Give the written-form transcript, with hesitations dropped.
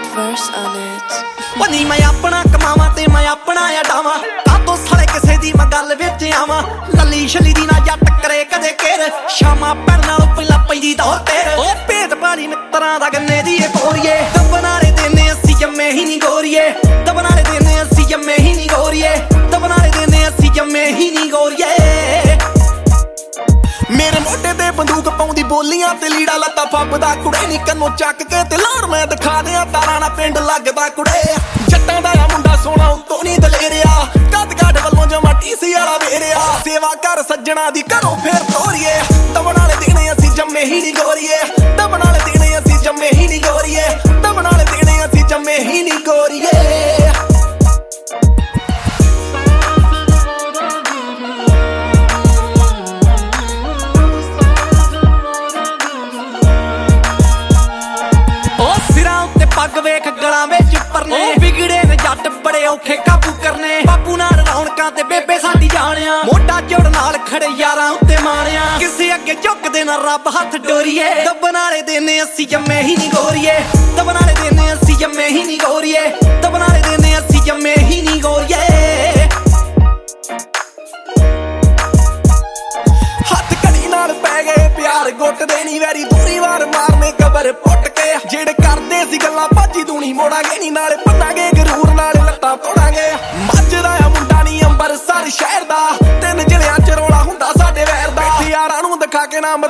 verse on it. ਨੀ ਮੈਂ ਆਪਣਾ ਕਮਾਵਾਂ ਤੇ ਮੈਂ ਆਪਣਾ ਅਡਾਵਾਂ ਕਾਤੋਂ ਸਾਲੇ ਕਿਸੇ ਦੀ ਮੈਂ ਗੱਲ ਵਿੱਚ ਆਵਾਂ ਲੱਲੀ ਛਲੀ ਦੀ ਨਾ ਜੱਟ ਕਰੇ ਕਦੇ ਘੇਰ ਸ਼ਾਮਾਂ ਪੈਣ ਨਾਲੋਂ ਪਹਿਲਾਂ ਪੈਂਦੀ ਦੌਰ ਤੇਰ ਓ ਭੇਦ ਪਾਲੀ ਮਿੱਤਰਾਂ ਦਾ ਗੰਨੇ ਦੀ ਏ ਪੋਰੀਏ ਦੱਬਣ ਵਾਲੇ ਦਿਨ ਅਸੀਂ ਜੰਮੇ ਹੀ ਨਹੀਂ ਗੋਰੀਏ ਦੱਬਣ ਵਾਲੇ ਦਿਨ ਅਸੀਂ ਜੰਮੇ ਹੀ ਨਹੀਂ ਗੋਰੀਏ ਦੱਬਣ ਵਾਲੇ ਦਿਨ ਅਸੀਂ ਜੰਮੇ ਹੀ ਨਹੀਂ ਗੋਰੀਏ ਮੇਰੇ ਮੋਢੇ ਤੇ ਬੰਦੂਕ ਪਾਉਂਦੀ ਬੋਲੀਆਂ ਤੇ ਲੀੜਾ ਲੱਤਾ ਫੱਬਦਾ ਕੁੜੇ ਨੀ ਕੰਨੋਂ ਚੱਕ ਕੇ ਤੇ ਲਾੜ ਮੈਂ ਦਿਖਾ ਦਿਆਂ ਤਾਰਾਂ ਨਾਲ ਪਿੰਡ ਲੱਗਦਾ ਕੁੜੇ ਜੱਟਾਂ ਦਾ ਆ ਮੁੰਡਾ ਸੋਹਣਾ ਉੱਤੋਂ ਨੀ ਦਲੇਰਿਆ ਕੱਦ ਕਾਠ ਵੱਲੋਂ ਜਮਾ ਟੀਸੀ ਵਾਲਾ ਵੇਰਿਆ ਸੇਵਾ ਕਰ ਸੱਜਣਾ ਦੀ ਘਰੋਂ ਫੇਰ ਤੋਰੀਏ ਦਬਣ ਵਾਲੇ ਦਿਨ ਅਸੀਂ ਜੰਮੇ ਹੀ ਨੀ ਗੋਰੀਏ ਦਬਣ ਵਾਲੇ ਦਿਨ ਅਸੀਂ ਜੰਮੇ ਹੀ ਨੀ ਗੋਰੀਏ ਦਬਣ ਵਾਲੇ ਦਿਨ ਅਸੀਂ ਜੰਮੇ ਹੀ ਨੀ ਗੋਰੀਏ ਪੱਗ ਵੇਖ ਗਲਾਂ ਵਿੱਚ ਪਰਨੇ ਵਿਗੜੇ ਨੇ ਜੱਟ ਬੜੇ ਔਖੇ ਕਾਬੂ ਕਰਨੇ ਬਾਪੂ ਨਾਲ ਰੌਣਕਾਂ ਤੇ ਬੇਬੇ ਸਾਡੀ ਜਾਣਿਆ ਮੋਢਾ ਜੋੜ ਨਾਲ ਖੜੇ ਯਾਰਾਂ ਉੱਤੇ ਮਾਰਿਆ ਕਿਸੇ ਅੱਗੇ ਝੁਕਦੇ ਨਾ ਰੱਬ ਹੱਥ ਡੋਰੀਏ ਦੱਬਣ ਵਾਲੇ ਦਿਨ ਅਸੀਂ ਜੰਮੇ ਹੀ ਨਹੀਂ ਗੋਰੀਏ ਦੱਬਣ ਵਾਲੇ ਦਿਨ ਅਸੀਂ ਜੰਮੇ ਹੀ ਨਹੀਂ ਗੋਰੀਏ ਦੱਬਣ ਵਾਲੇ ਦਿਨ ਅਸੀਂ ਜੰਮੇ ਹੀ ਨਹੀਂ ਗੋਰੀਏ ਹੱਥ ਘੜੀ ਨਾਲ ਪੈ ਗਏ ਪਿਆਰ ਗੁੱਟਦੇ ਨੀ ਵੈਰੀ ਦੂਰੀ ਵਾਰ ਮਾਰਨੇ ਕਬਰ ਪੁੱਟ ਕੇ ਜਿਹੜੇ ਕਰਦੇ ਸੀ ਗੱਲਾਂ ਭਾਜੀ ਦੂਣੀ ਮੋੜਾਂਗੇ ਨੀ ਨਾਲੇ ਭੰਨਾਂਗੇ ਗਰੂਰ ਨਾਲੇ ਲੱਤਾਂ ਤੋੜਾਂਗੇ ਮੱਝਦਾ ਆ ਮੁੰਡਾ ਨੀ ਅੰਬਰਸਰ ਸ਼ਹਿਰ ਦਾ ਤਿੰਨ ਜ਼ਿਲ੍ਹਿਆਂ ਚ ਰੌਲਾ ਹੁੰਦਾ ਸਾਡੇ ਵੈਰ ਦਾ ਯਾਰਾਂ ਨੂੰ ਦਿਖਾ ਕੇ ਨਾ